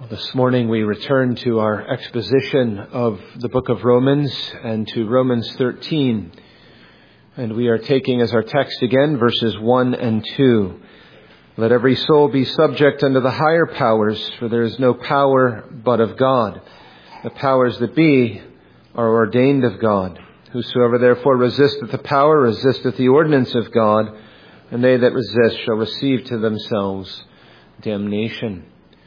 This morning we return to our exposition of the book of Romans and to Romans 13. And we are taking as our text again verses 1 and 2. Let every soul be subject unto the higher powers, for there is no power but of God. The powers that be are ordained of God. Whosoever therefore resisteth the power resisteth the ordinance of God, and they that resist shall receive to themselves damnation.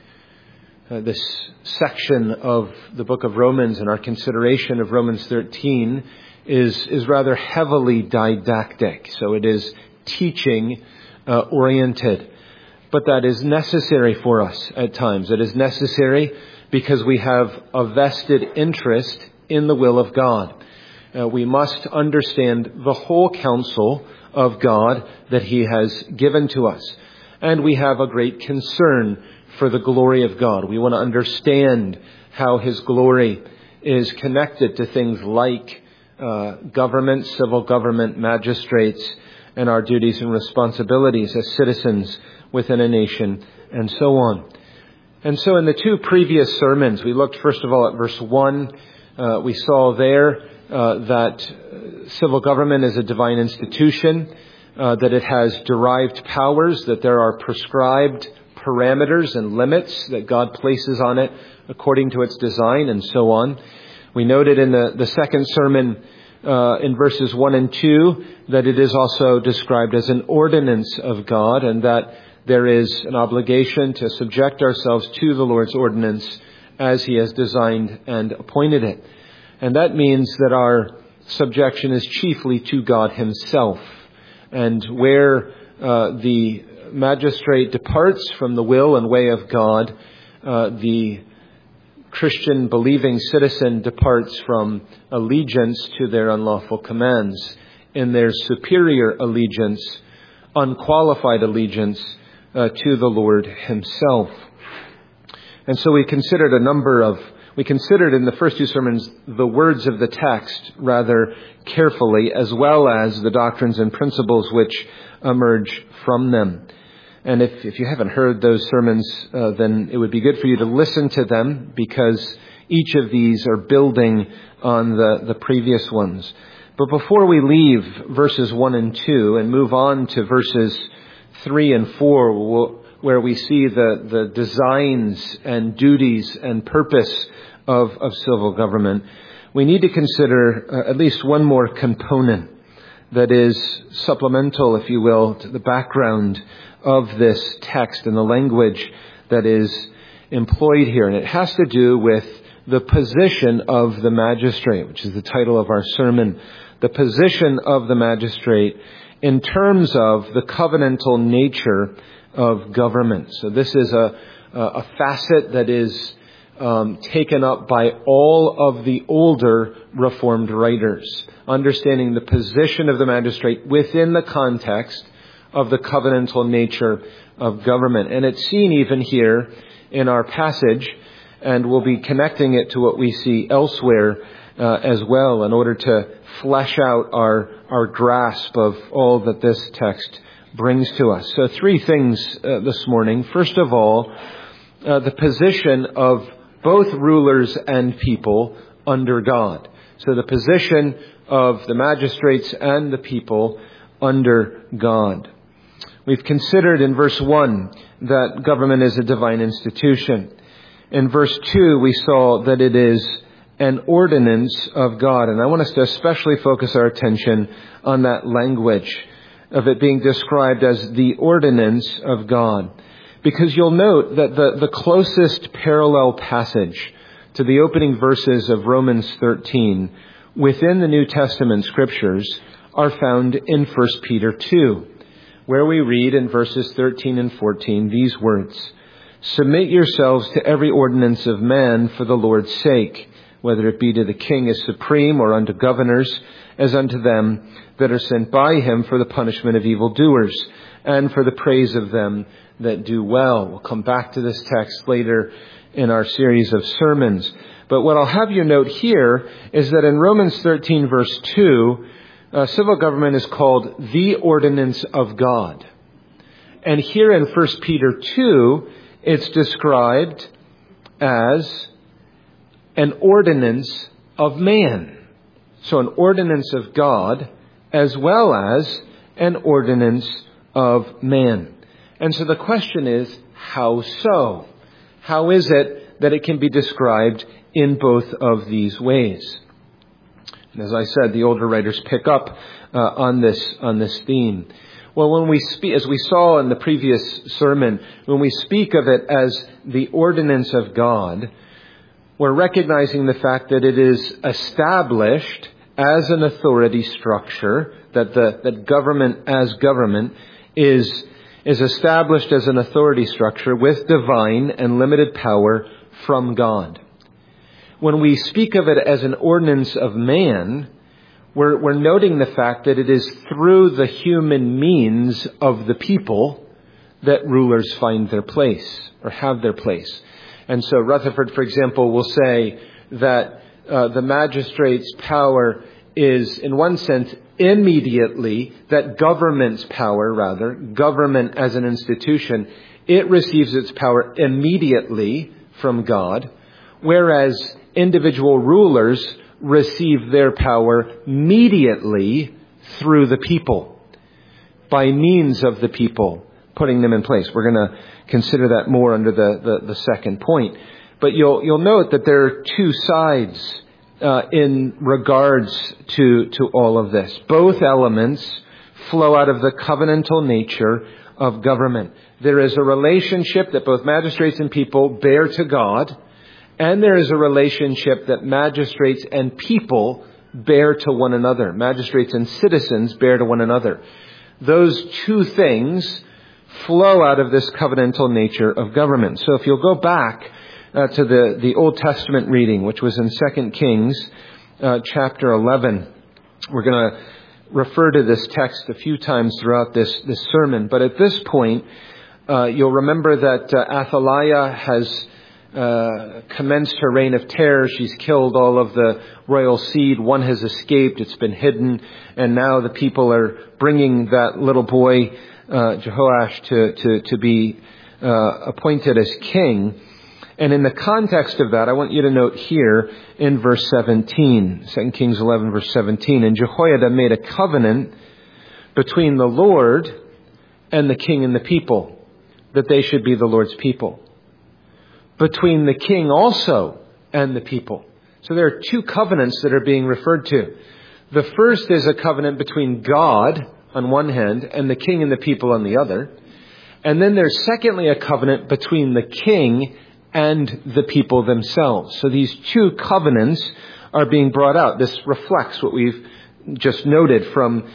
This section of the book of Romans and our consideration of Romans 13 is rather heavily didactic. So it is teaching oriented. But that is necessary for us at times. It is necessary because we have a vested interest in the will of God. We must understand the whole counsel of God that He has given to us. And we have a great concern for the glory of God. We want to understand how His glory is connected to things like government, civil government, magistrates, and our duties and responsibilities as citizens within a nation, and so on. And so in the two previous sermons, we looked first of all at verse 1. We saw there that civil government is a divine institution, that it has derived powers, that there are prescribed parameters and limits that God places on it according to its design, and so on. We noted in the second sermon in verses 1 and 2 that it is also described as an ordinance of God, and that there is an obligation to subject ourselves to the Lord's ordinance as He has designed and appointed it. And that means that our subjection is chiefly to God Himself. And where the magistrate departs from the will and way of God, the Christian believing citizen departs from allegiance to their unlawful commands in their superior allegiance, unqualified allegiance to the Lord Himself. And so we considered in the first two sermons the words of the text rather carefully, as well as the doctrines and principles which emerge from them. And if you haven't heard those sermons, then it would be good for you to listen to them, because each of these are building on the previous ones. But before we leave verses 1 and 2 and move on to verses 3 and 4, where we see the designs and duties and purpose of civil government, we need to consider at least one more component that is supplemental, if you will, to the background of this text and the language that is employed here. And it has to do with the position of the magistrate, which is the title of our sermon. The position of the magistrate in terms of the covenantal nature of government. So this is a facet that is taken up by all of the older Reformed writers, understanding the position of the magistrate within the context of the covenantal nature of government. And it's seen even here in our passage, and we'll be connecting it to what we see elsewhere as well in order to flesh out our grasp of all that this text brings to us. So three things this morning. First of all, the position of both rulers and people under God. So the position of the magistrates and the people under God. We've considered in verse 1 that government is a divine institution. In verse 2, we saw that it is an ordinance of God. And I want us to especially focus our attention on that language of it being described as the ordinance of God. Because you'll note that the closest parallel passage to the opening verses of Romans 13 within the New Testament scriptures are found in 1 Peter 2, where we read in verses 13 and 14 these words: "Submit yourselves to every ordinance of man for the Lord's sake, whether it be to the king as supreme, or unto governors, as unto them that are sent by him for the punishment of evildoers, and for the praise of them that do well." We'll come back to this text later in our series of sermons. But what I'll have you note here is that in Romans 13 verse 2, civil government is called the ordinance of God. And here in 1 Peter 2, it's described as an ordinance of man. So an ordinance of God as well as an ordinance of man. And so the question is, how so? How is it that it can be described in both of these ways? And as I said, the older writers pick up on this theme. Well, when we speak, as we saw in the previous sermon, when we speak of it as the ordinance of God, we're recognizing the fact that it is established as an authority structure, that government as government is established as an authority structure with divine and limited power from God. When we speak of it as an ordinance of man, we're noting the fact that it is through the human means of the people that rulers find their place or have their place. And so Rutherford, for example, will say that the magistrate's power is, in one sense, immediately, that government as an institution, it receives its power immediately from God, whereas individual rulers receive their power mediately through the people, by means of the people, putting them in place. We're going to consider that more under the second point. But you'll note that there are two sides in regards to all of this. Both elements flow out of the covenantal nature of government. There is a relationship that both magistrates and people bear to God, and there is a relationship that magistrates and people bear to one another. Magistrates and citizens bear to one another. Those two things flow out of this covenantal nature of government. So if you'll go back to the Old Testament reading, which was in 2 Kings chapter 11, we're going to refer to this text a few times throughout this sermon. But at this point, you'll remember that Athaliah has commenced her reign of terror. She's killed all of the royal seed. One has escaped. It's been hidden. And now the people are bringing that little boy, Jehoash, to be appointed as king. And in the context of that, I want you to note here in verse 17, 2 Kings 11, verse 17, and Jehoiada made a covenant between the Lord and the king and the people, that they should be the Lord's people. Between the king also and the people. So there are two covenants that are being referred to. The first is a covenant between God on one hand and the king and the people on the other. And then there's secondly a covenant between the king and the people themselves. So these two covenants are being brought out. This reflects what we've just noted from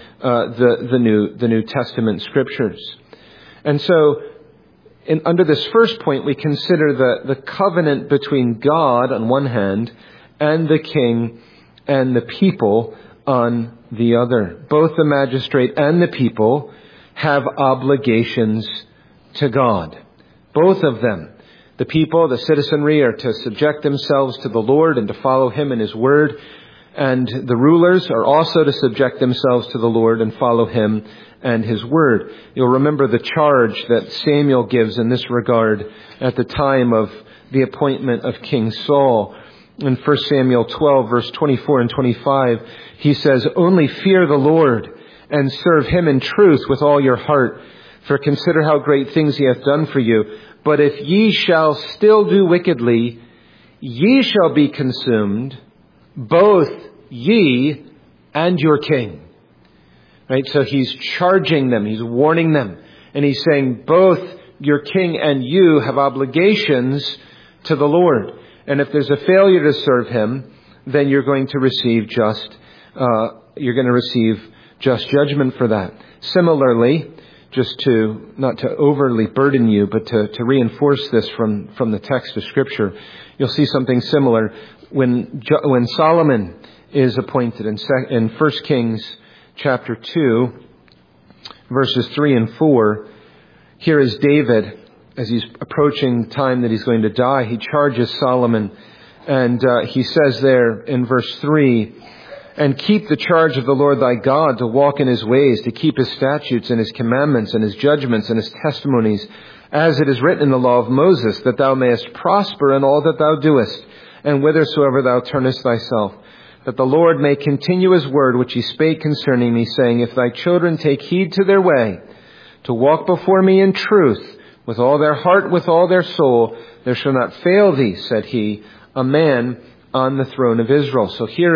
the New Testament scriptures. And so under this first point, we consider the covenant between God on one hand and the king and the people on the other. Both the magistrate and the people have obligations to God. Both of them. The people, the citizenry, are to subject themselves to the Lord and to follow Him and His Word. And the rulers are also to subject themselves to the Lord and follow Him and His Word. You'll remember the charge that Samuel gives in this regard at the time of the appointment of King Saul. In 1 Samuel 12, verse 24 and 25, he says, "Only fear the Lord and serve Him in truth with all your heart. For consider how great things He hath done for you. But if ye shall still do wickedly, ye shall be consumed, both ye and your king." Right? So he's charging them, he's warning them, and he's saying both your king and you have obligations to the Lord. And if there's a failure to serve Him, then you're going to receive just judgment for that. Similarly, just not to overly burden you, but to reinforce this from the text of Scripture, you'll see something similar when Solomon is appointed in 1 Kings chapter 2, verses 3 and 4. Here is David, as he's approaching the time that he's going to die. He charges Solomon, and he says there in verse 3, "And keep the charge of the Lord thy God, to walk in His ways, to keep His statutes and His commandments and His judgments and His testimonies, as it is written in the law of Moses, that thou mayest prosper in all that thou doest, and whithersoever thou turnest thyself, that the Lord may continue his word which he spake concerning me, saying, if thy children take heed to their way, to walk before me in truth, with all their heart, with all their soul, there shall not fail thee, said he, a man on the throne of Israel. So here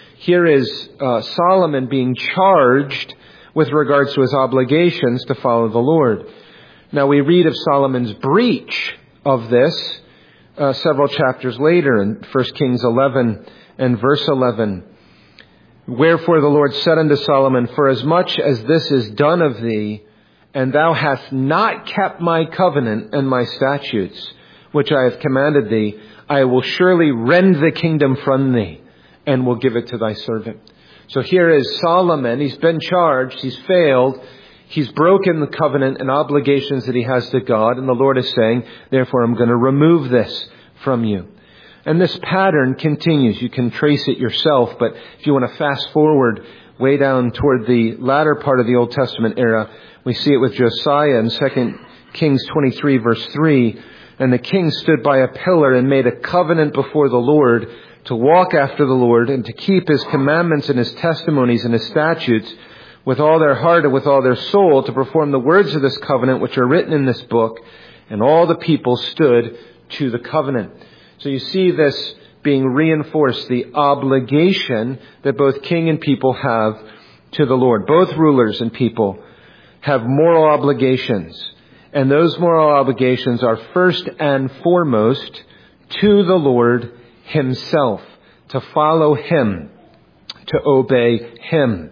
is Solomon being charged with regards to his obligations to follow the Lord. Now we read of Solomon's breach of this several chapters later in 1 Kings 11 and verse 11. Wherefore the Lord said unto Solomon, for as much as this is done of thee, and thou hast not kept my covenant and my statutes, which I have commanded thee, I will surely rend the kingdom from thee, and will give it to thy servant. So here is Solomon. He's been charged. He's failed. He's broken the covenant and obligations that he has to God. And the Lord is saying, therefore, I'm going to remove this from you. And this pattern continues. You can trace it yourself. But if you want to fast forward way down toward the latter part of the Old Testament era, we see it with Josiah in 2 Kings 23, verse 3. And the king stood by a pillar and made a covenant before the Lord to walk after the Lord and to keep his commandments and his testimonies and his statutes with all their heart and with all their soul, to perform the words of this covenant which are written in this book. And all the people stood to the covenant. So you see this being reinforced, the obligation that both king and people have to the Lord. Both rulers and people have moral obligations. And those moral obligations are first and foremost to the Lord himself, to follow him, to obey him.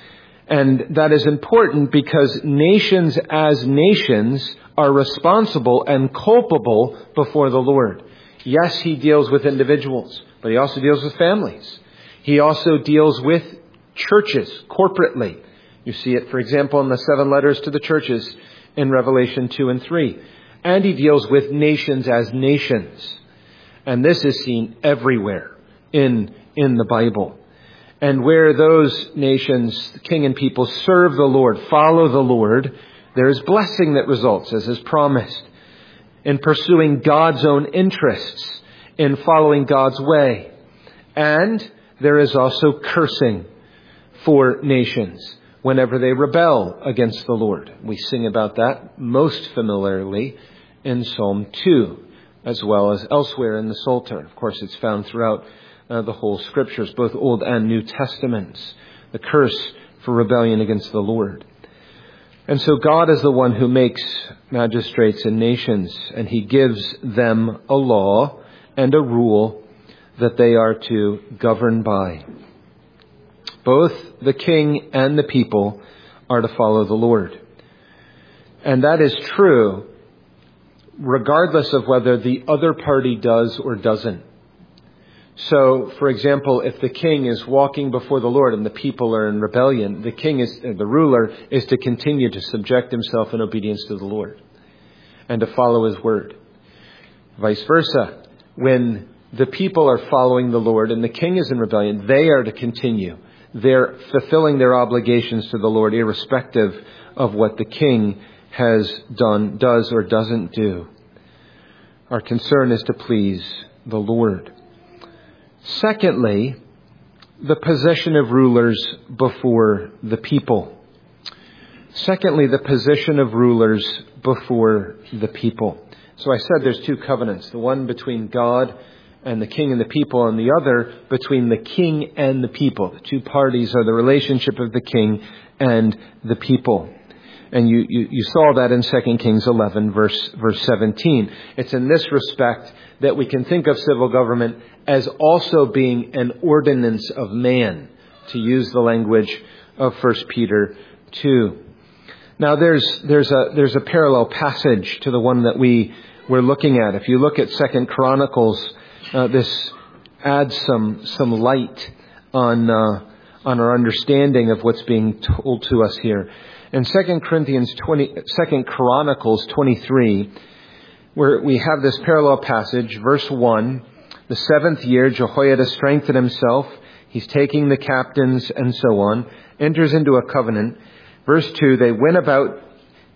And that is important because nations as nations are responsible and culpable before the Lord. Yes, he deals with individuals, but he also deals with families. He also deals with churches corporately. You see it, for example, in the 7 letters to the churches in Revelation 2 and 3. And he deals with nations as nations. And this is seen everywhere in the Bible. And where those nations, the king and people, serve the Lord, follow the Lord, there is blessing that results, as is promised, in pursuing God's own interests, in following God's way. And there is also cursing for nations whenever they rebel against the Lord. We sing about that most familiarly in Psalm 2, as well as elsewhere in the Psalter. Of course, it's found throughout the whole Scriptures, both Old and New Testaments, the curse for rebellion against the Lord. And so God is the one who makes magistrates and nations, and he gives them a law and a rule that they are to govern by. Both the king and the people are to follow the Lord. And that is true regardless of whether the other party does or doesn't. So, for example, if the king is walking before the Lord and the people are in rebellion, the ruler is to continue to subject himself in obedience to the Lord and to follow his word. Vice versa, when the people are following the Lord and the king is in rebellion, they are to continue. They're fulfilling their obligations to the Lord, irrespective of what the king has done, does, or doesn't do. Our concern is to please the Lord. Secondly, the position of rulers before the people. Secondly, the position of rulers before the people. So I said there's 2 covenants, the one between God and the king and the people, and the other between the king and the people. The 2 parties are the relationship of the king and the people. And you saw that in 2 Kings 11, verse 17. It's in this respect that we can think of civil government as also being an ordinance of man, to use the language of 1 Peter 2. Now there's a parallel passage to the one that we're looking at. If you look at 2 Chronicles, this adds some light on our understanding of what's being told to us here. In 2 Chronicles 23, where we have this parallel passage, verse 1, the 7th year, Jehoiada strengthened himself. He's taking the captains and so on, enters into a covenant. Verse 2, they went about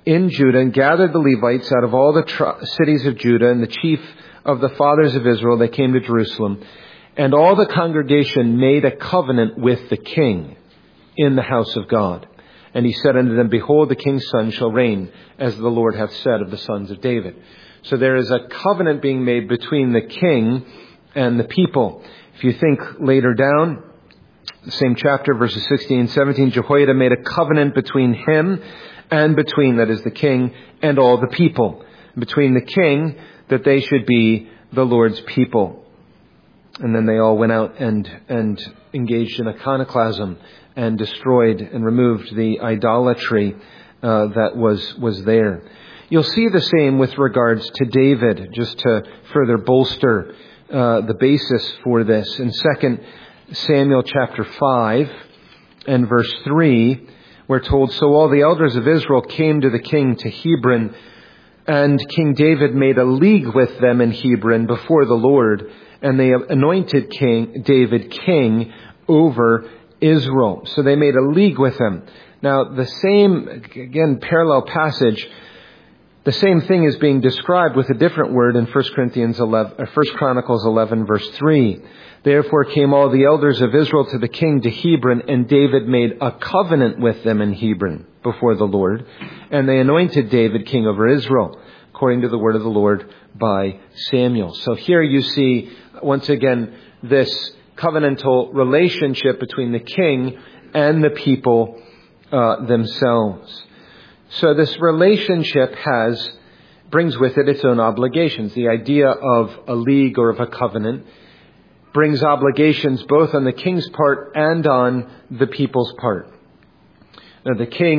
in Judah and gathered the Levites out of all the cities of Judah and the chief of the fathers of Israel. They came to Jerusalem. And all the congregation made a covenant with the king in the house of God. And he said unto them, Behold, the king's son shall reign, as the Lord hath said of the sons of David. So there is a covenant being made between the king and the people. If you think later down, the same chapter, verses 16 and 17, Jehoiada made a covenant between him and between, that is the king, and all the people. Between the king, that they should be the Lord's people. And then they all went out and engaged in iconoclasm and destroyed and removed the idolatry that was there. You'll see the same with regards to David, just to further bolster the basis for this. In 2 Samuel chapter 5 and verse 3, we're told, So all the elders of Israel came to the king to Hebron, and King David made a league with them in Hebron before the Lord, and they anointed King David king over Israel. So they made a league with him. Now, the same, again, parallel passage, the same thing is being described with a different word in 1 Chronicles 11, verse 3. Therefore came all the elders of Israel to the king to Hebron, and David made a covenant with them in Hebron before the Lord, and they anointed David king over Israel, according to the word of the Lord by Samuel. So here you see, once again, this covenantal relationship between the king and the people themselves. So this relationship brings with it its own obligations. The idea of a league or of a covenant brings obligations both on the king's part and on the people's part. Now,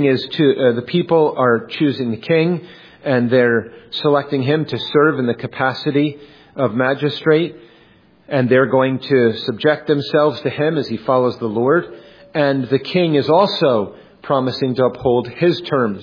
the people are choosing the king, and they're selecting him to serve in the capacity of magistrate, and they're going to subject themselves to him as he follows the Lord. And the king is also promising to uphold his terms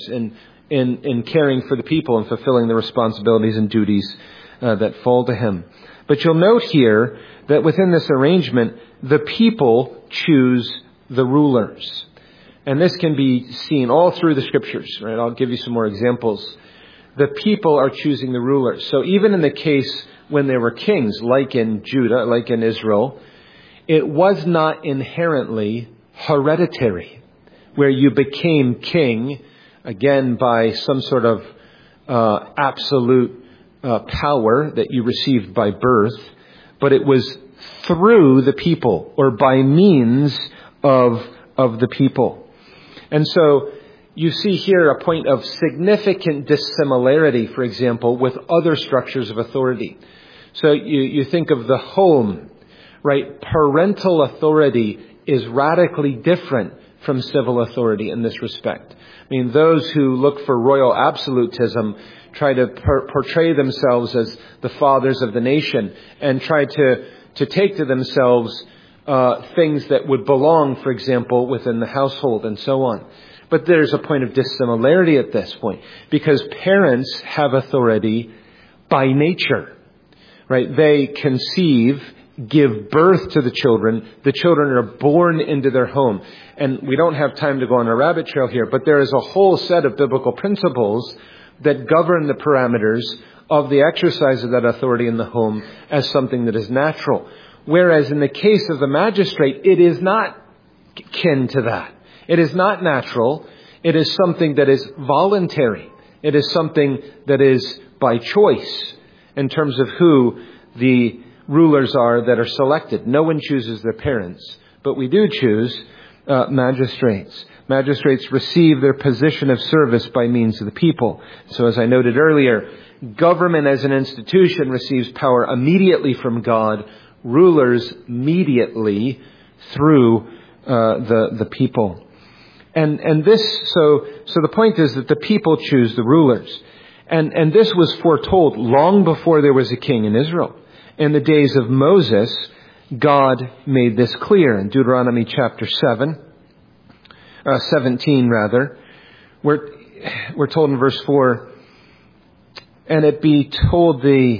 in caring for the people and fulfilling the responsibilities and duties that fall to him. But you'll note here that within this arrangement, the people choose the rulers. And this can be seen all through the scriptures, right? I'll give you some more examples. The people are choosing the rulers. So even in the case when there were kings, like in Judah, like in Israel, it was not inherently hereditary, where you became king, again, by some sort of absolute power that you received by birth, but it was through the people, or by means of the people. And so you see here a point of significant dissimilarity, for example, with other structures of authority. So you think of the home, right? Parental authority is radically different from civil authority in this respect. I mean, those who look for royal absolutism try to portray themselves as the fathers of the nation and try to take to themselves things that would belong, for example, within the household and so on. But there's a point of dissimilarity at this point, because parents have authority by nature, right? They conceive, give birth to the children. The children are born into their home. And we don't have time to go on a rabbit trail here, but there is a whole set of biblical principles that govern the parameters of the exercise of that authority in the home as something that is natural. Whereas in the case of the magistrate, it is not kin to that. It is not natural. It is something that is voluntary. It is something that is by choice in terms of who the rulers are that are selected. No one chooses their parents, but we do choose magistrates. Magistrates receive their position of service by means of the people. So as I noted earlier, government as an institution receives power immediately from God. Rulers mediately through the people. And this, so the point is that the people choose the rulers. And this was foretold long before there was a king in Israel. In the days of Moses, God made this clear in Deuteronomy chapter 17 rather. We're told in verse 4, and it be told thee,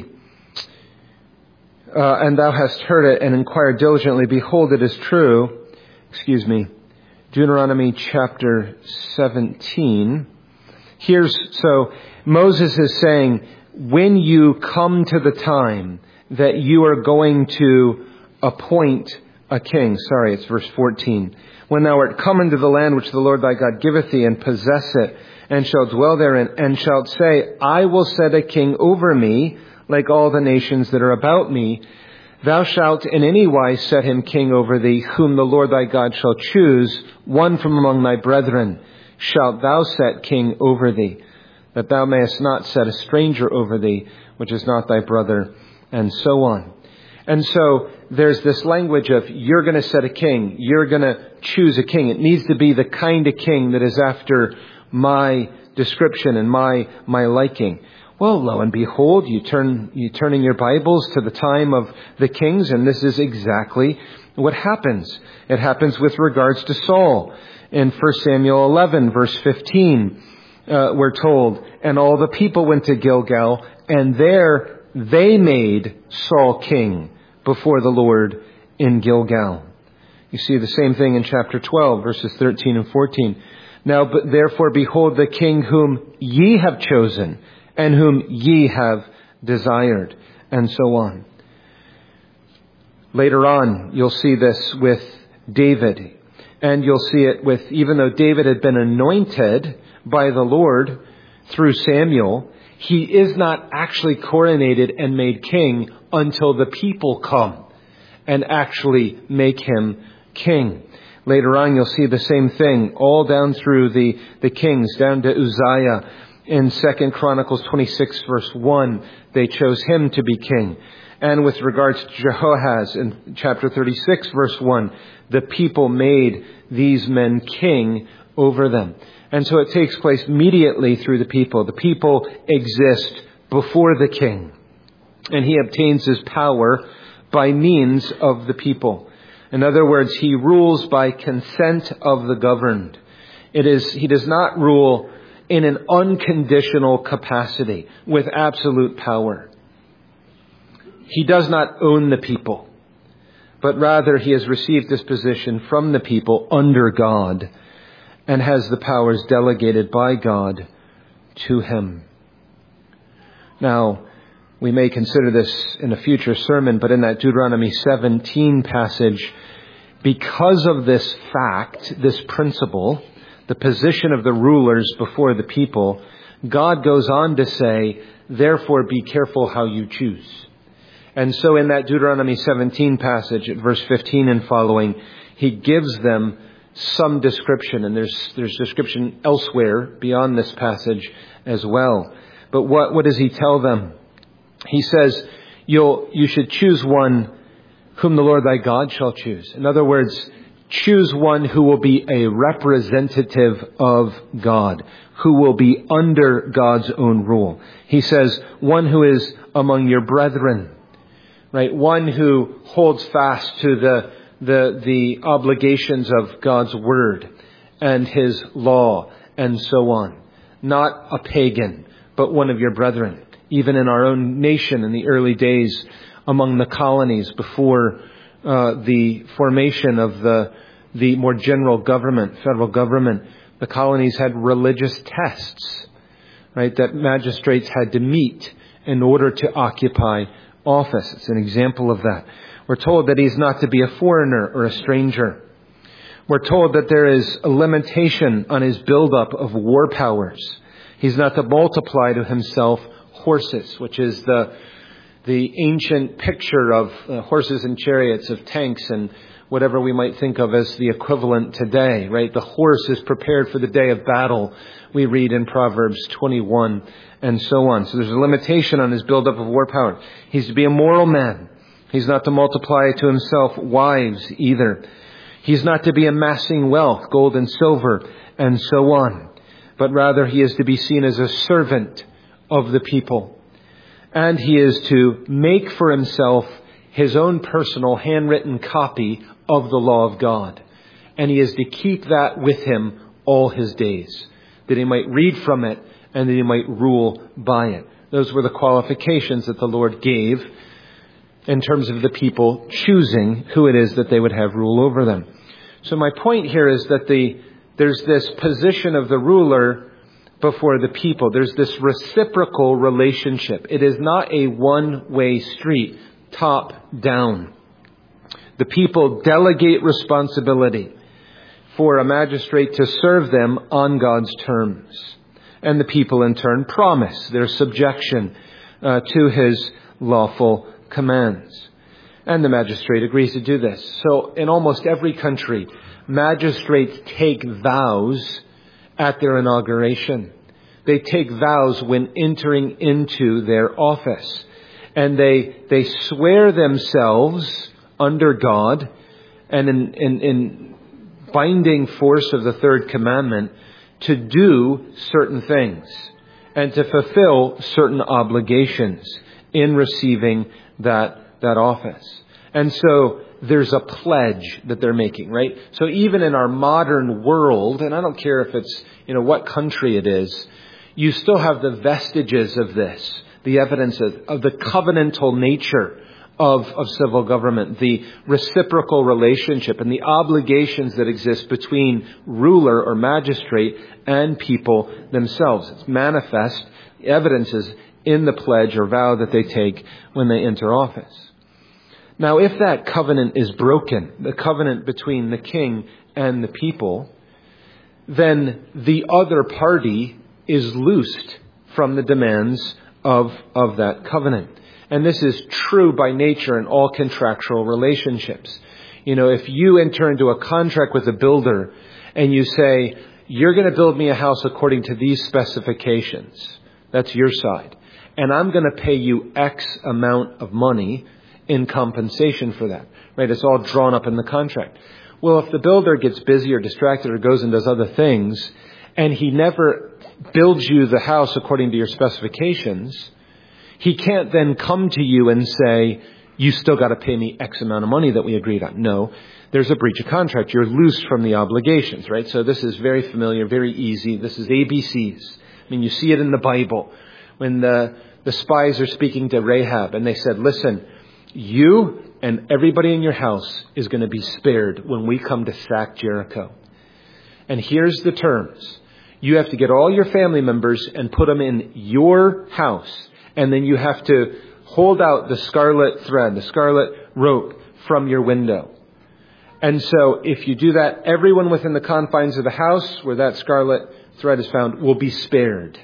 and thou hast heard it and inquired diligently, behold, it is true. Deuteronomy chapter 17. So Moses is saying, when you come to the time that you are going to appoint a king. Sorry, it's verse 14. When thou art come into the land which the Lord thy God giveth thee, and possess it, and shalt dwell therein, and shalt say, I will set a king over me, like all the nations that are about me. Thou shalt in any wise set him king over thee, whom the Lord thy God shall choose, one from among thy brethren shalt thou set king over thee, that thou mayest not set a stranger over thee, which is not thy brother, and so on. And so there's this language of, you're going to set a king, you're going to choose a king. It needs to be the kind of king that is after my description and my liking. Well, lo and behold, you turn in your Bibles to the time of the kings, and this is exactly what happens. It happens with regards to Saul. In 1 Samuel 11, verse 15, we're told, and all the people went to Gilgal, and there they made Saul king before the Lord in Gilgal. You see the same thing in chapter 12, verses 13 and 14. Now, but therefore, behold the king whom ye have chosen, and whom ye have desired, and so on. Later on, you'll see this with David. And you'll see it with, even though David had been anointed by the Lord through Samuel, he is not actually coronated and made king until the people come and actually make him king. Later on, you'll see the same thing all down through the kings, down to Uzziah. In 2 Chronicles 26, verse 1, they chose him to be king. And with regards to Jehoahaz in chapter 36, verse 1, the people made these men king over them. And so it takes place immediately through the people. The people exist before the king. And he obtains his power by means of the people. In other words, he rules by consent of the governed. He does not rule in an unconditional capacity with absolute power. He does not own the people, but rather he has received this position from the people under God and has the powers delegated by God to him. Now, we may consider this in a future sermon, but in that Deuteronomy 17 passage, because of this fact, this principle, the position of the rulers before the people, God goes on to say, therefore be careful how you choose. And so in that Deuteronomy 17 passage at verse 15 and following, he gives them some description, and there's description elsewhere beyond this passage as well. But what does he tell them? He says, you should choose one whom the Lord thy God shall choose. In other words, choose one who will be a representative of God, who will be under God's own rule. He says, one who is among your brethren, right? One who holds fast to the obligations of God's word and his law and so on. Not a pagan, but one of your brethren. Even in our own nation in the early days among the colonies before the formation of the more general government, federal government, the colonies had religious tests, right, that magistrates had to meet in order to occupy office. It's an example of that. We're told that he's not to be a foreigner or a stranger. We're told that there is a limitation on his buildup of war powers. He's not to multiply to himself horses, which is the ancient picture of horses and chariots, of tanks and whatever we might think of as the equivalent today, right? The horse is prepared for the day of battle, we read in Proverbs 21 and so on. So there's a limitation on his buildup of war power. He's to be a moral man. He's not to multiply to himself wives either. He's not to be amassing wealth, gold and silver, and so on. But rather he is to be seen as a servant of the people. And he is to make for himself his own personal handwritten copy of the law of God. And he is to keep that with him all his days, that he might read from it and that he might rule by it. Those were the qualifications that the Lord gave in terms of the people choosing who it is that they would have rule over them. So my point here is that there's this position of the ruler before the people. There's this reciprocal relationship. It is not a one-way street, top down. The people delegate responsibility for a magistrate to serve them on God's terms. And the people in turn promise their subjection to His lawful commands. And the magistrate agrees to do this. So in almost every country, magistrates take vows at their inauguration. They take vows when entering into their office. And they swear themselves under God and in binding force of the third commandment to do certain things and to fulfill certain obligations in receiving that office. And so there's a pledge that they're making, right? So even in our modern world, and I don't care if it's, what country it is, you still have the vestiges of this, the evidence of the covenantal nature of civil government, the reciprocal relationship and the obligations that exist between ruler or magistrate and people themselves. It's manifest evidences in the pledge or vow that they take when they enter office. Now, if that covenant is broken, the covenant between the king and the people, then the other party is loosed from the demands of that covenant. And this is true by nature in all contractual relationships. If you enter into a contract with a builder and you say, you're going to build me a house according to these specifications, that's your side. And I'm going to pay you X amount of money in compensation for that, right? It's all drawn up in the contract. Well, if the builder gets busy or distracted or goes and does other things, and he never builds you the house according to your specifications, he can't then come to you and say, you still got to pay me X amount of money that we agreed on. No, there's a breach of contract. You're loose from the obligations, right? So this is very familiar, very easy. This is ABCs. You see it in the Bible when the spies are speaking to Rahab and they said, listen, you and everybody in your house is going to be spared when we come to sack Jericho. And here's the terms. You have to get all your family members and put them in your house. And then you have to hold out the scarlet thread, the scarlet rope from your window. And so if you do that, everyone within the confines of the house where that scarlet thread is found will be spared.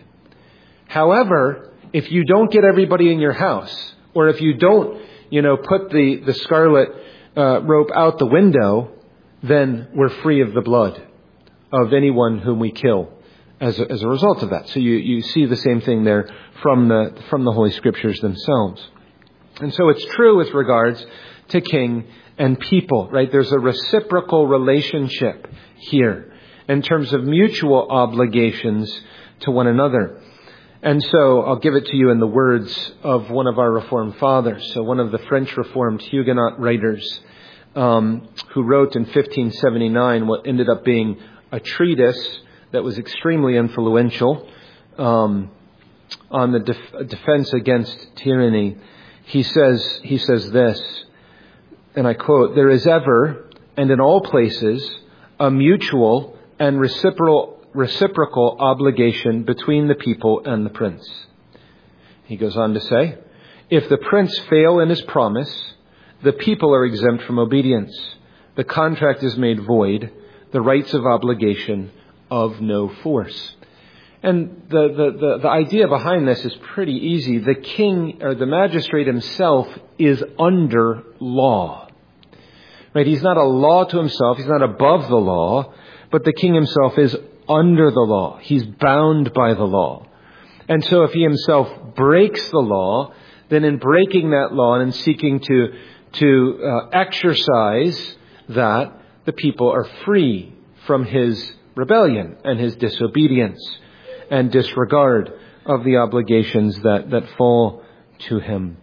However, if you don't get everybody in your house, or if you don't, put the scarlet rope out the window, then we're free of the blood of anyone whom we kill as a result of that. So you see the same thing there from the Holy Scriptures themselves. And so it's true with regards to king and people, right? There's a reciprocal relationship here in terms of mutual obligations to one another. And so I'll give it to you in the words of one of our Reformed fathers. So one of the French Reformed Huguenot writers who wrote in 1579 what ended up being a treatise that was extremely influential on the defense against tyranny. He says this, and I quote, "There is ever and in all places a mutual and reciprocal obligation between the people and the prince." He goes on to say, "If the prince fail in his promise, the people are exempt from obedience. The contract is made void, the rights of obligation of no force." And the idea behind this is pretty easy. The king or the magistrate himself is under law. Right? He's not a law to himself. He's not above the law, but the king himself is under the law. He's bound by the law. And so if he himself breaks the law, then in breaking that law and in seeking to exercise that, the people are free from his rebellion and his disobedience and disregard of the obligations that fall to him.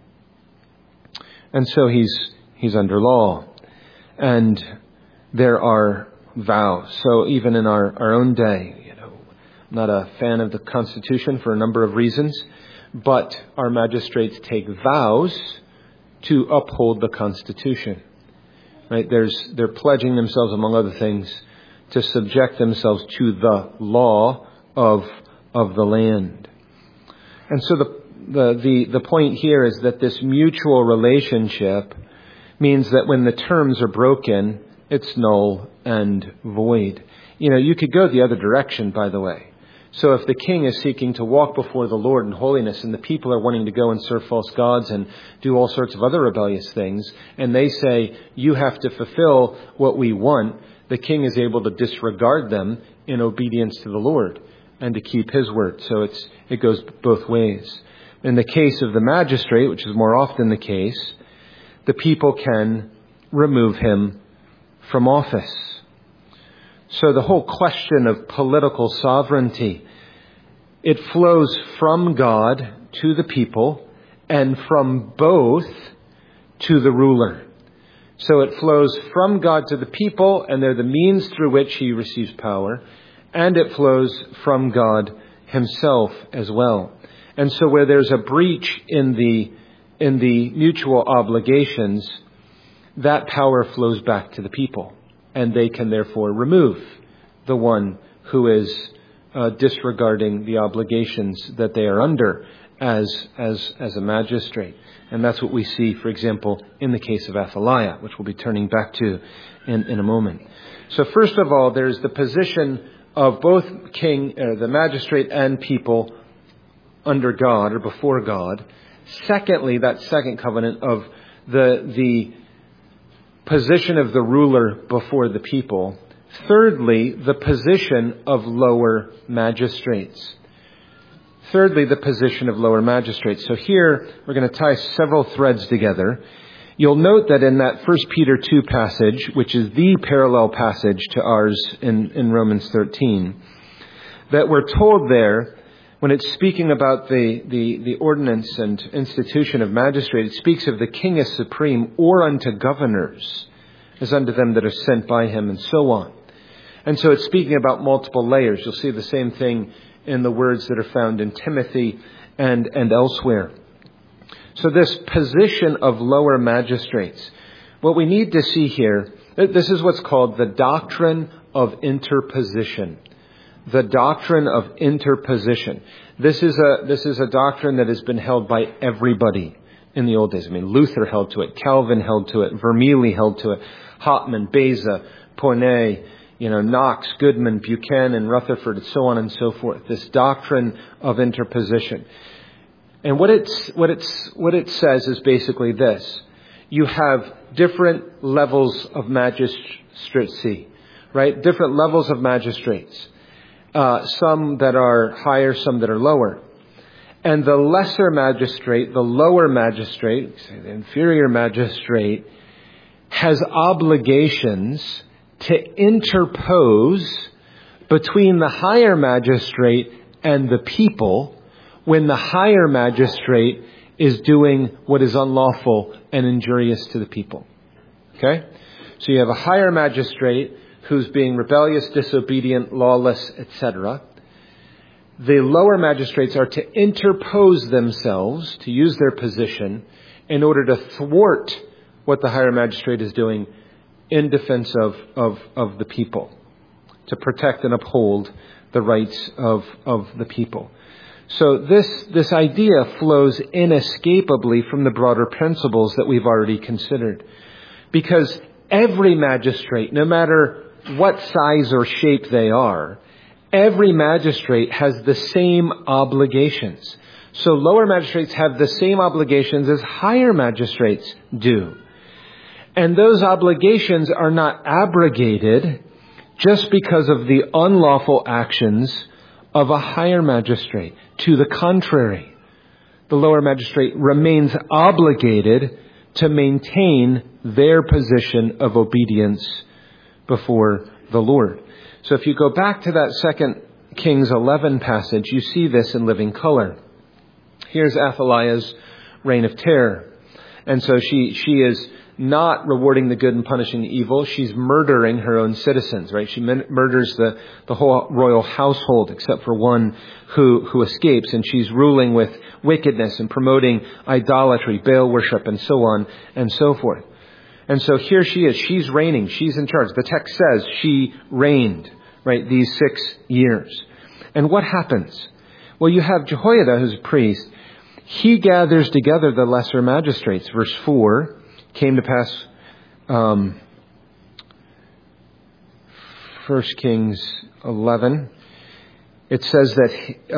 And so he's under law. And there are vows. So even in our own day, I'm not a fan of the Constitution for a number of reasons, but our magistrates take vows to uphold the Constitution. Right? They're pledging themselves, among other things, to subject themselves to the law of of the land. And so the point here is that this mutual relationship means that when the terms are broken, it's null and void. You could go the other direction, by the way. So if the king is seeking to walk before the Lord in holiness and the people are wanting to go and serve false gods and do all sorts of other rebellious things, and they say, you have to fulfill what we want, the king is able to disregard them in obedience to the Lord and to keep his word. So it goes both ways. In the case of the magistrate, which is more often the case, the people can remove him from office. So the whole question of political sovereignty, it flows from God to the people and from both to the ruler. So it flows from God to the people, and they're the means through which he receives power, and it flows from God himself as well. And so where there's a breach in the mutual obligations, that power flows back to the people, and they can therefore remove the one who is disregarding the obligations that they are under as a magistrate. And that's what we see, for example, in the case of Athaliah, which we'll be turning back to in a moment. So first of all, there's the position of both the magistrate and people under God or before God. Secondly, that second covenant of the position of the ruler before the people. Thirdly, the position of lower magistrates. So here we're going to tie several threads together. You'll note that in that 1 Peter 2 passage, which is the parallel passage to ours in Romans 13, that we're told there, when it's speaking about the ordinance and institution of magistrate, it speaks of the king as supreme, or unto governors, as unto them that are sent by him, and so on. And so it's speaking about multiple layers. You'll see the same thing in the words that are found in Timothy and elsewhere. So this position of lower magistrates, what we need to see here, this is what's called the doctrine of interposition. The doctrine of interposition. This is a doctrine that has been held by everybody in the old days. I mean, Luther held to it, Calvin held to it, Vermigli held to it, Hopman, Beza, Poinet, Knox, Goodman, Buchanan, Rutherford, and so on and so forth. This doctrine of interposition. And what it says is basically this. You have different levels of magistracy, right? Different levels of magistrates. Some that are higher, some that are lower. And the lesser magistrate, the lower magistrate, the inferior magistrate, has obligations to interpose between the higher magistrate and the people when the higher magistrate is doing what is unlawful and injurious to the people. Okay? So you have a higher magistrate who's being rebellious, disobedient, lawless, etc. The lower magistrates are to interpose themselves, to use their position, in order to thwart what the higher magistrate is doing in defense of the people, to protect and uphold the rights of the people. So this idea flows inescapably from the broader principles that we've already considered. Because every magistrate, no matter what size or shape they are, every magistrate has the same obligations. So lower magistrates have the same obligations as higher magistrates do. And those obligations are not abrogated just because of the unlawful actions of a higher magistrate. To the contrary, the lower magistrate remains obligated to maintain their position of obedience before the Lord. So if you go back to that 2 Kings 11 passage, you see this in living color. Here's Athaliah's reign of terror. And so she is not rewarding the good and punishing the evil. She's murdering her own citizens, right? She murders the whole royal household except for one who escapes. And she's ruling with wickedness and promoting idolatry, Baal worship, and so on and so forth. And so here she is. She's reigning. She's in charge. The text says she reigned, right, these 6 years. And what happens? Well, you have Jehoiada, who's a priest. He gathers together the lesser magistrates. Verse 4, came to pass, 1 Kings 11. It says that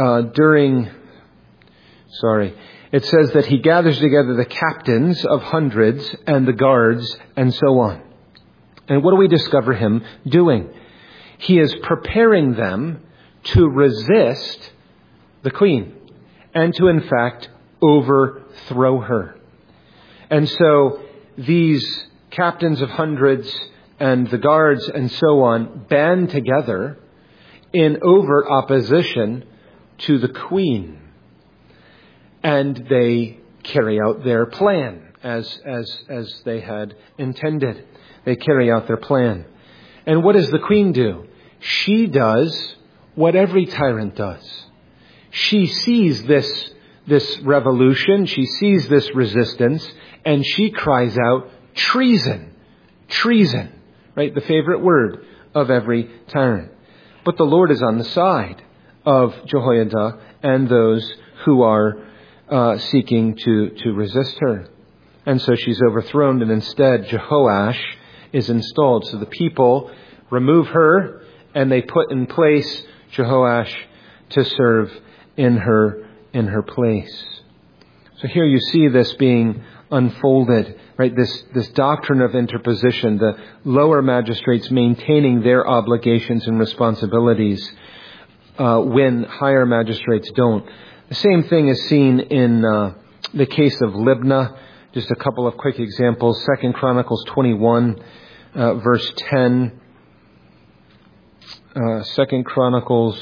it says that he gathers together the captains of hundreds and the guards and so on. And what do we discover him doing? He is preparing them to resist the queen and to, in fact, overthrow her. And so these captains of hundreds and the guards and so on band together in overt opposition to the queen. And they carry out their plan as they had intended. They carry out their plan. And what does the queen do? She does what every tyrant does. She sees this revolution, she sees this resistance, and she cries out, treason, treason, right? The favorite word of every tyrant. But the Lord is on the side of Jehoiada and those who are seeking to resist her. And so she's overthrown, and instead Jehoash is installed. So the people remove her, and they put in place Jehoash to serve in her place. So here you see this being unfolded, right? This doctrine of interposition, the lower magistrates maintaining their obligations and responsibilities when higher magistrates don't. The same thing is seen in the case of Libnah. Just a couple of quick examples. 2 Chronicles 21, verse 10. 2 Chronicles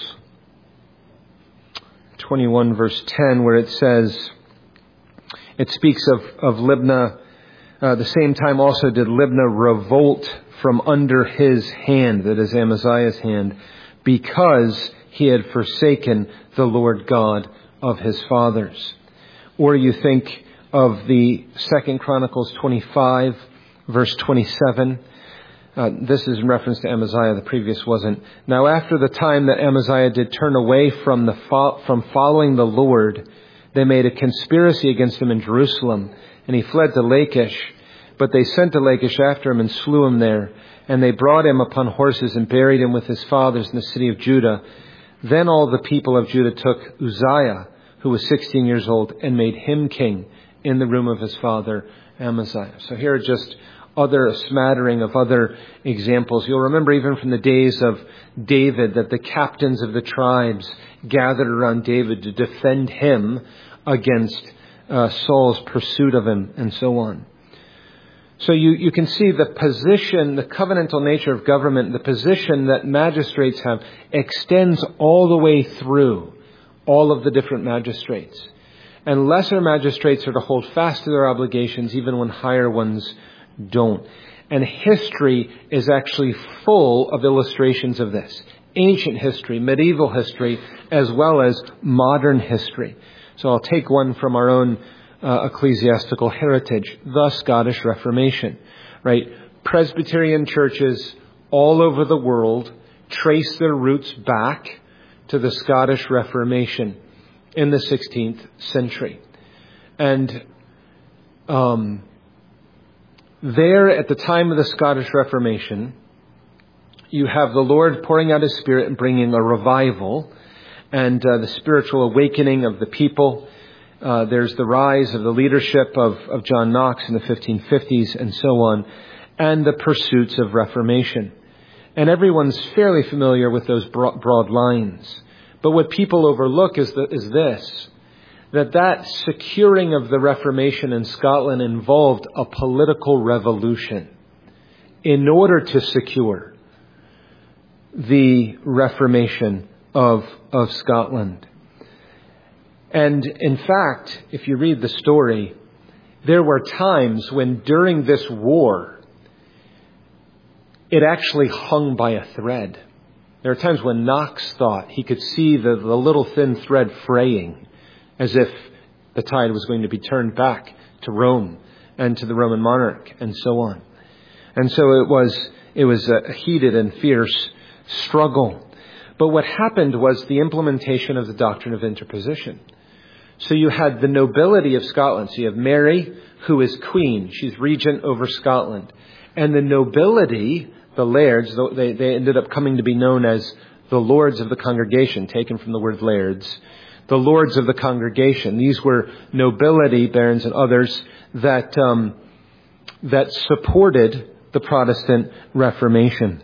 21, verse 10, where it says, it speaks of Libnah. The same time also did Libnah revolt from under his hand, that is Amaziah's hand, because he had forsaken the Lord God of his fathers. Or you think of the 2 Chronicles 25, verse 27. This is in reference to Amaziah. The previous wasn't. Now after the time that Amaziah did turn away from following the Lord, they made a conspiracy against him in Jerusalem, and he fled to Lachish. But they sent to Lachish after him and slew him there. And they brought him upon horses and buried him with his fathers in the city of Judah. Then all the people of Judah took Uzziah, who was 16 years old, and made him king in the room of his father Amaziah. So here are just a smattering of other examples. You'll remember even from the days of David that the captains of the tribes gathered around David to defend him against Saul's pursuit of him and so on. So you can see the position, the covenantal nature of government, the position that magistrates have extends all the way through all of the different magistrates. And lesser magistrates are to hold fast to their obligations even when higher ones don't. And history is actually full of illustrations of this. Ancient history, medieval history, as well as modern history. So I'll take one from our own ecclesiastical heritage, the Scottish Reformation, right? Presbyterian churches all over the world trace their roots back to the Scottish Reformation in the 16th century. And there, at the time of the Scottish Reformation, you have the Lord pouring out His Spirit and bringing a revival and the spiritual awakening of the people. There's the rise of the leadership of John Knox in the 1550s and so on, and the pursuits of Reformation. And everyone's fairly familiar with those broad lines. But what people overlook is this, that securing of the Reformation in Scotland involved a political revolution in order to secure the Reformation of Scotland. And in fact, if you read the story, there were times when during this war, it actually hung by a thread. There are times when Knox thought he could see the little thin thread fraying, as if the tide was going to be turned back to Rome and to the Roman monarch and so on. And so it was a heated and fierce struggle. But what happened was the implementation of the doctrine of interposition. So you had the nobility of Scotland. So you have Mary, who is queen. She's regent over Scotland. And the nobility, the lairds, they ended up coming to be known as the lords of the congregation, taken from the word lairds. The lords of the congregation. These were nobility, barons and others, that supported the Protestant Reformation.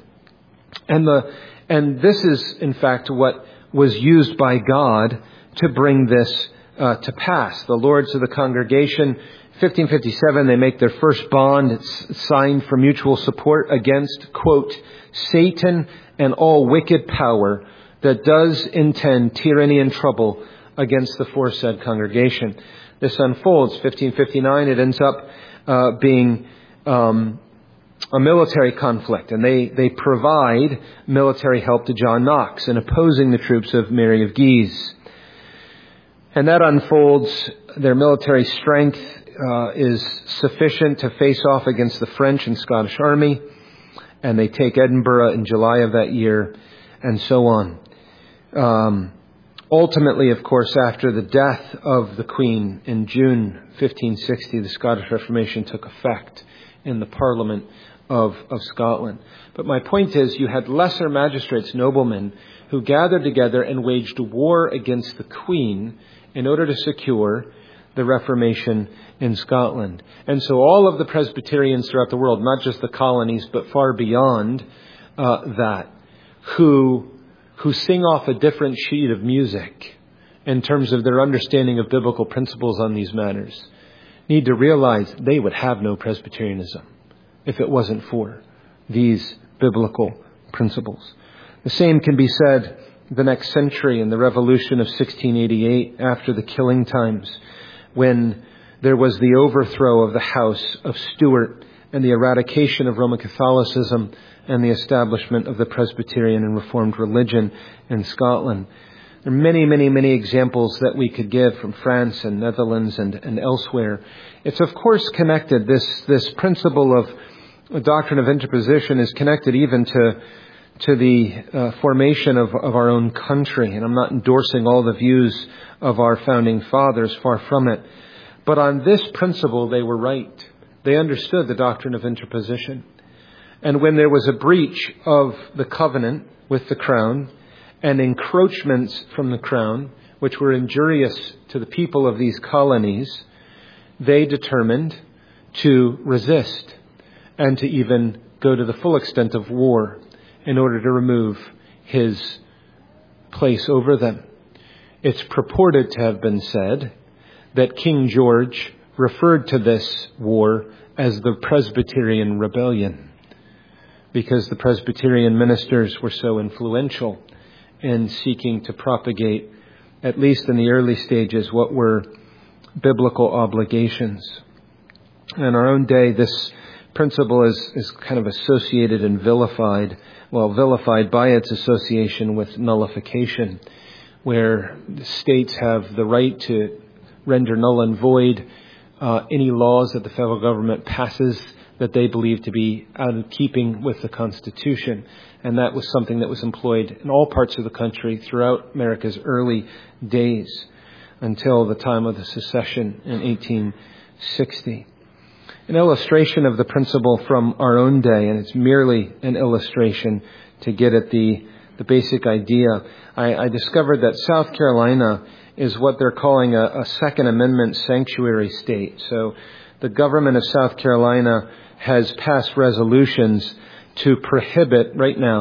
And this is, in fact, what was used by God to bring this to pass. The lords of the congregation, 1557, they make their first bond. It's signed for mutual support against, quote, Satan and all wicked power that does intend tyranny and trouble against the foresaid congregation. This unfolds, 1559, it ends up being a military conflict, and they provide military help to John Knox in opposing the troops of Mary of Guise. And that unfolds. Their military strength is sufficient to face off against the French and Scottish army, and they take Edinburgh in July of that year, and so on. Ultimately, of course, after the death of the Queen in June 1560, the Scottish Reformation took effect in the Parliament of Scotland. But my point is, you had lesser magistrates, noblemen, who gathered together and waged war against the Queen in order to secure the Reformation in Scotland. And so all of the Presbyterians throughout the world, not just the colonies, but far beyond that, who sing off a different sheet of music in terms of their understanding of biblical principles on these matters, need to realize they would have no Presbyterianism if it wasn't for these biblical principles. The same can be said the next century in the Revolution of 1688, after the killing times, when there was the overthrow of the House of Stuart and the eradication of Roman Catholicism and the establishment of the Presbyterian and Reformed religion in Scotland. There are many, many, many examples that we could give from France and Netherlands and elsewhere. It's of course connected. This principle of the doctrine of interposition is connected even to the formation of our own country. And I'm not endorsing all the views of our founding fathers, far from it. But on this principle, they were right. They understood the doctrine of interposition. And when there was a breach of the covenant with the crown and encroachments from the crown, which were injurious to the people of these colonies, they determined to resist and to even go to the full extent of war in order to remove his place over them. It's purported to have been said that King George referred to this war as the Presbyterian Rebellion, because the Presbyterian ministers were so influential in seeking to propagate, at least in the early stages, what were biblical obligations. In our own day, this principle is kind of associated and vilified by its association with nullification, where the states have the right to render null and void any laws that the federal government passes that they believe to be out of keeping with the Constitution. And that was something that was employed in all parts of the country throughout America's early days until the time of the secession in 1860. An illustration of the principle from our own day, and it's merely an illustration to get at the basic idea. I discovered that South Carolina is what they're calling a Second Amendment sanctuary state. So the government of South Carolina has passed resolutions to prohibit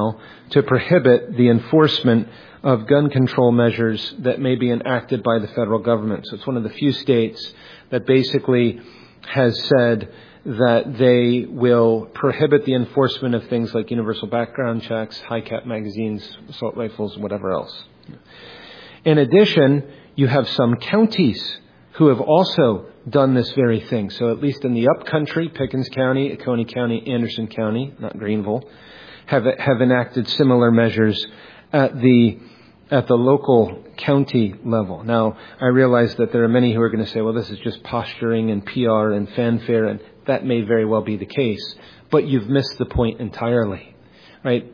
the enforcement of gun control measures that may be enacted by the federal government. So it's one of the few states that basically has said that they will prohibit the enforcement of things like universal background checks, high-cap magazines, assault rifles, whatever else. In addition, you have some counties who have also done this very thing. So at least in the upcountry, Pickens County, Oconee County, Anderson County, not Greenville, have enacted similar measures at the local county level. Now, I realize that there are many who are going to say, well, this is just posturing and PR and fanfare, and that may very well be the case. But you've missed the point entirely, right?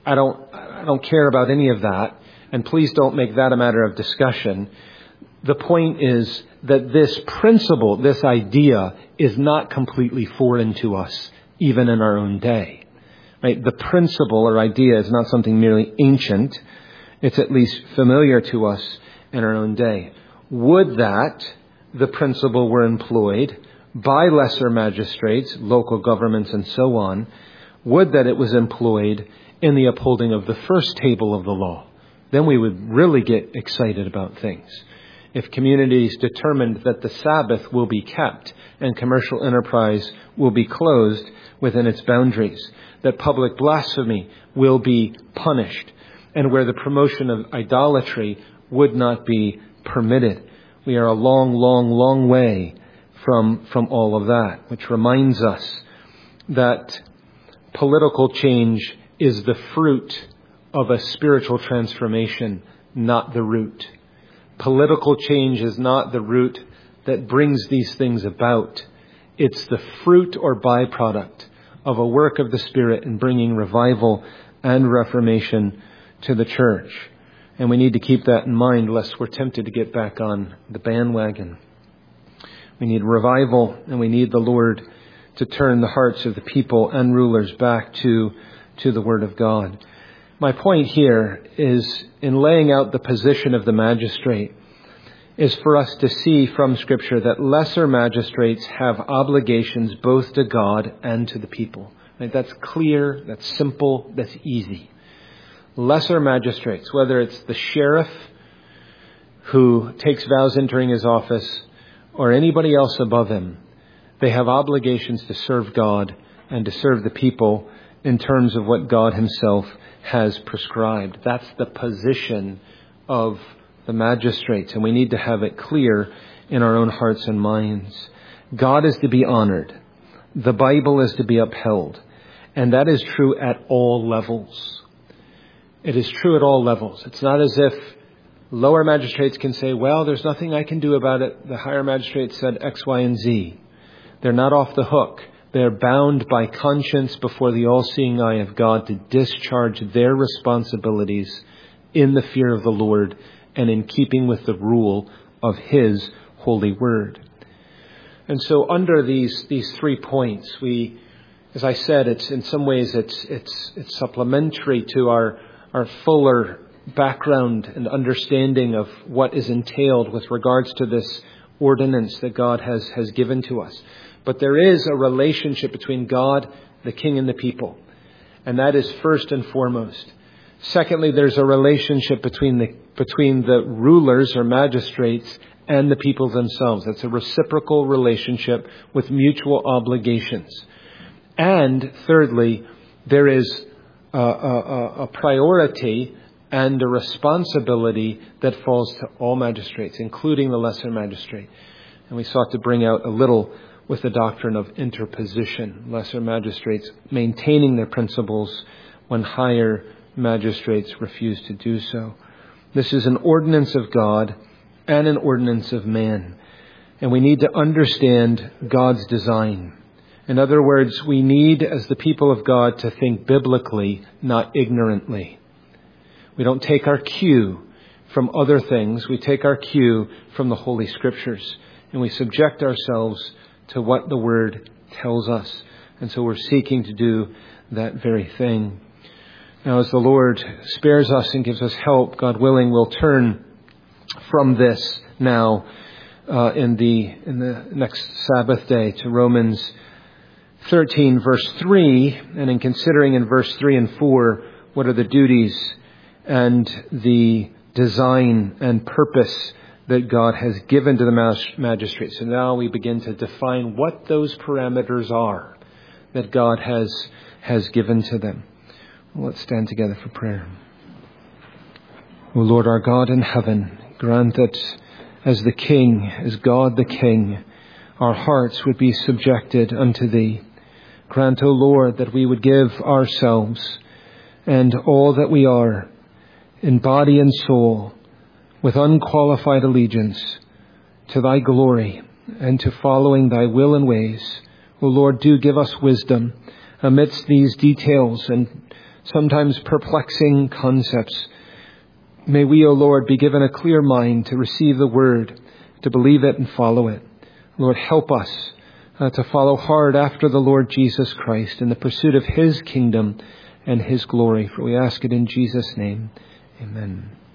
I don't care about any of that. And please don't make that a matter of discussion. The point is that this principle, this idea, is not completely foreign to us, even in our own day. Right? The principle or idea is not something merely ancient. It's at least familiar to us in our own day. Would that the principle were employed by lesser magistrates, local governments, and so on, would that it was employed in the upholding of the first table of the law. Then we would really get excited about things. If communities determined that the Sabbath will be kept and commercial enterprise will be closed within its boundaries, that public blasphemy will be punished, and where the promotion of idolatry would not be permitted. We are a long, long, long way from all of that, which reminds us that political change is the fruit of a spiritual transformation, not the root. Political change is not the root that brings these things about. It's the fruit or byproduct of a work of the Spirit in bringing revival and reformation to the church. And we need to keep that in mind lest we're tempted to get back on the bandwagon. We need revival, and we need the Lord to turn the hearts of the people and rulers back to the Word of God. My point here is, in laying out the position of the magistrate, is for us to see from Scripture that lesser magistrates have obligations both to God and to the people. Right? That's clear, that's simple, that's easy. Lesser magistrates, whether it's the sheriff who takes vows entering his office or anybody else above him, they have obligations to serve God and to serve the people in terms of what God Himself has prescribed. That's the position of the magistrates, and we need to have it clear in our own hearts and minds. God is to be honored. The Bible is to be upheld. And that is true at all levels. It is true at all levels. It's not as if lower magistrates can say, well, there's nothing I can do about it. The higher magistrates said X, Y, and Z. They're not off the hook. They're bound by conscience before the all-seeing eye of God to discharge their responsibilities in the fear of the Lord and in keeping with the rule of His holy word. And so under these 3 points, we, as I said, it's in some ways it's supplementary to our fuller background and understanding of what is entailed with regards to this ordinance that God has given to us. But there is a relationship between God, the King, and the people. And that is first and foremost. Secondly, there's a relationship between the rulers or magistrates and the people themselves. That's a reciprocal relationship with mutual obligations. And thirdly, there is a priority and a responsibility that falls to all magistrates, including the lesser magistrate. And we sought to bring out a little with the doctrine of interposition, lesser magistrates maintaining their principles when higher magistrates refuse to do so. This is an ordinance of God and an ordinance of man. And we need to understand God's design. In other words, we need, as the people of God, to think biblically, not ignorantly. We don't take our cue from other things. We take our cue from the Holy Scriptures. And we subject ourselves to what the Word tells us. And so we're seeking to do that very thing. Now, as the Lord spares us and gives us help, God willing, we'll turn from this now in the next Sabbath day to Romans 13, verse 3, and in considering in verse 3 and 4 what are the duties and the design and purpose that God has given to the magistrates. So now we begin to define what those parameters are that God has given to them. Well, let's stand together for prayer. O Lord, our God in heaven, grant that as the King, as God the King, our hearts would be subjected unto Thee. Grant, O Lord, that we would give ourselves and all that we are in body and soul with unqualified allegiance to Thy glory and to following Thy will and ways. O Lord, do give us wisdom amidst these details and sometimes perplexing concepts. May we, O Lord, be given a clear mind to receive the word, to believe it and follow it. Lord, help us to follow hard after the Lord Jesus Christ in the pursuit of his kingdom and his glory. For we ask it in Jesus' name. Amen.